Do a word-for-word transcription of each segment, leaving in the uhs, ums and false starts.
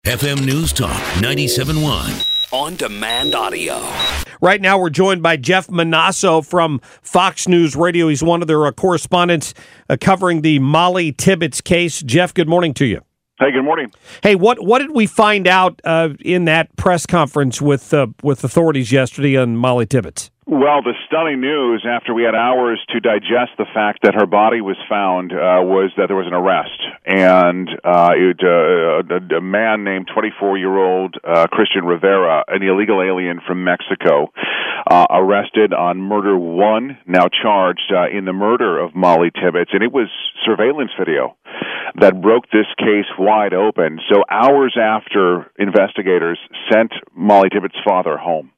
F M News Talk ninety-seven point one. On demand audio. Right now, we're joined by Jeff Monosso from Fox News Radio. He's one of their uh, correspondents uh, covering the Molly Tibbetts case. Jeff, good morning to you. Hey, good morning. Hey, what what did we find out uh, in that press conference with uh, with authorities yesterday on Molly Tibbetts? Well, the stunning news, after we had hours to digest the fact that her body was found, uh, was that there was an arrest. And uh, it, uh, a, a man named twenty-four-year-old uh, Christian Rivera, an illegal alien from Mexico, uh, arrested on murder one, now charged uh, in the murder of Molly Tibbetts. And it was surveillance video that broke this case wide open. So hours after investigators sent Molly Tibbetts' father home,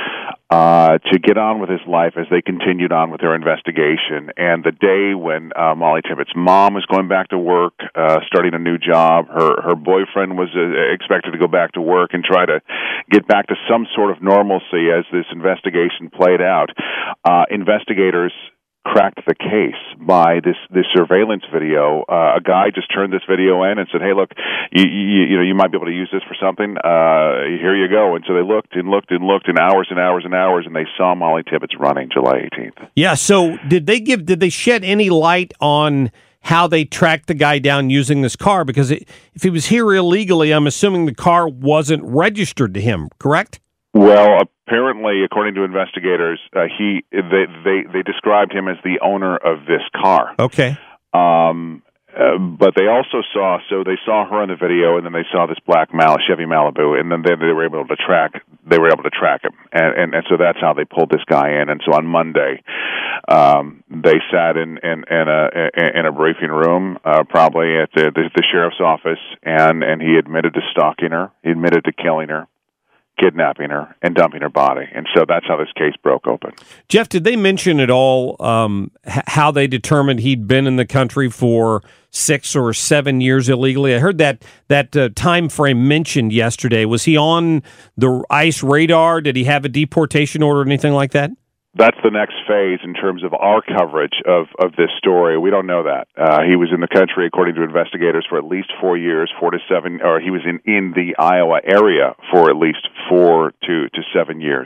Uh, to get on with his life as they continued on with their investigation. And the day when uh, Molly Tibbetts' mom was going back to work, uh, starting a new job, her her boyfriend was uh, expected to go back to work and try to get back to some sort of normalcy as this investigation played out. Uh, investigators cracked the case by this this surveillance video. Uh, a guy just turned this video in and said, "Hey, look, you, you you know you might be able to use this for something. Uh, here you go." And so they looked and looked and looked, and hours and hours and hours, and they saw Molly Tibbetts running July eighteenth. Yeah. So did they give? Did they shed any light on how they tracked the guy down using this car? Because it, if he was here illegally, I'm assuming the car wasn't registered to him. Correct? Well, apparently, according to investigators, uh, he they, they they described him as the owner of this car. Okay. Um, uh, but they also saw, so they saw her on the video, and then they saw this black Mal- Chevy Malibu, and then they, they were able to track. They were able to track him, and, and and so that's how they pulled this guy in. And so on Monday, um, they sat in in, in a in a briefing room, uh, probably at the, the the sheriff's office, and and he admitted to stalking her. He admitted to killing her, kidnapping her, and dumping her body. And so that's how this case broke open. Jeff, did they mention at all um, h- how they determined he'd been in the country for six or seven years illegally? I heard that that uh, time frame mentioned yesterday. Was he on the ICE radar? Did he have a deportation order or anything like that? That's the next phase in terms of our coverage of, of this story. We don't know that. Uh, he was in the country, according to investigators, for at least four years, four to seven, or he was in, in the Iowa area for at least four to, to seven years,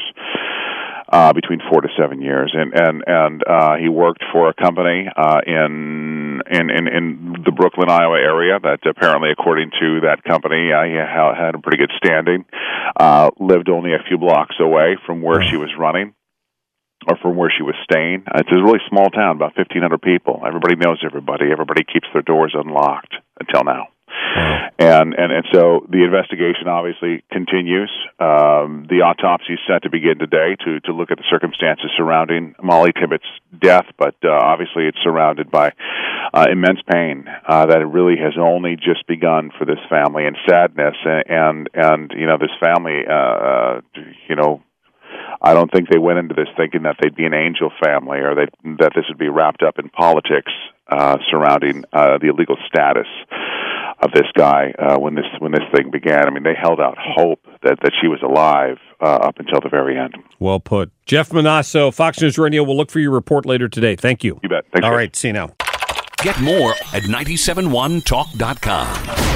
uh, between four to seven years. And, and, and uh, he worked for a company uh, in, in, in, in the Brooklyn, Iowa area that apparently, according to that company, uh, he had a pretty good standing, uh, lived only a few blocks away from where she was running, or from where she was staying. It's a really small town, about fifteen hundred people. Everybody knows everybody. Everybody keeps their doors unlocked until now. Wow. And, and and so the investigation obviously continues. Um, the autopsy is set to begin today to, to look at the circumstances surrounding Molly Tibbetts' death, but uh, obviously it's surrounded by uh, immense pain uh, that it really has only just begun for this family, and sadness. And, and, and you know, this family, uh, you know, I don't think they went into this thinking that they'd be an angel family, or that that this would be wrapped up in politics uh, surrounding uh, the illegal status of this guy uh, when this when this thing began. I mean, they held out hope that, that she was alive uh, up until the very end. Well put. Jeff Monosso, Fox News Radio. We'll look for your report later today. Thank you. You bet. Thanks. All right, see you now. Get more at nine seven one talk dot com.